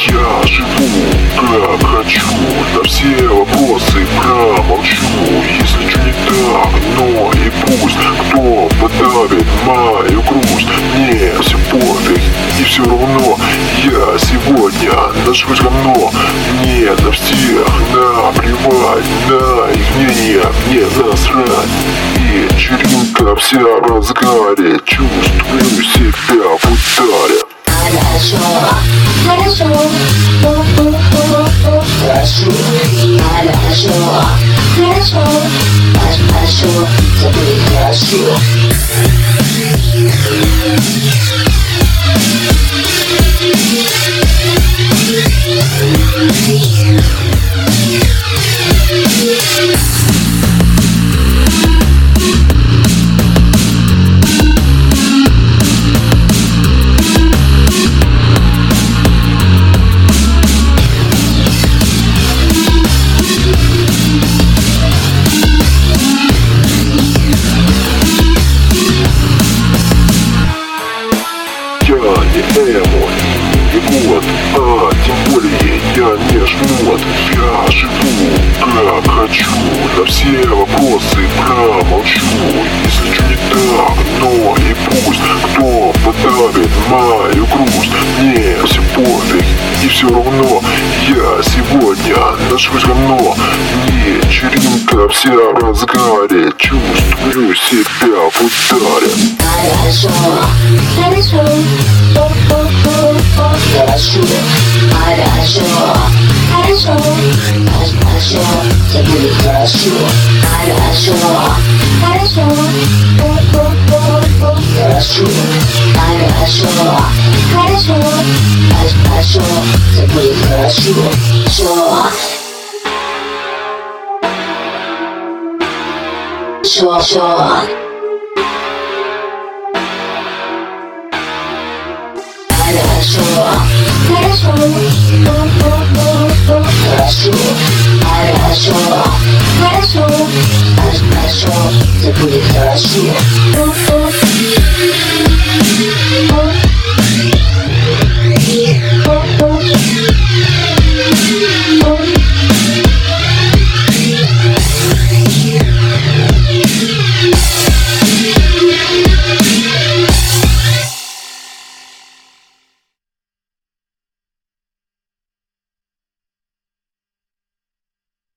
Я живу как хочу, на все вопросы промолчу. Если что не так, но и пусть кто подавит мою грусть. Мне все пофиг и все равно я сегодня нажрусь говно. Мне на всех наплевать, на их мнение мне насрать. Вечеринка вся в разгаре, чувствую себя в ударе. Хорошо, хорошо, хорошо, хорошо, хорошо, хорошо, все будет хорошо. Я не эмо, не год, а тем более я не жмот. Я живу как хочу, на все вопросы промолчу. Если что не так, но и пусть кто подавит мою грусть. Мне все пофиг и все равно я сегодня нажрусь говно. Вечеринка вся в разгаре, чувствую себя в ударе. Хорошо, хорошо, хорошо, хорошо, хорошо, хорошо, все будет хорошо. Хорошо, хорошо, хорошо, хорошо, хорошо, хорошо, все будет хорошо. Хорошо. Хорошо, хорошо, хорошо, хорошо, хорошо, хорошо, все будет хорошо.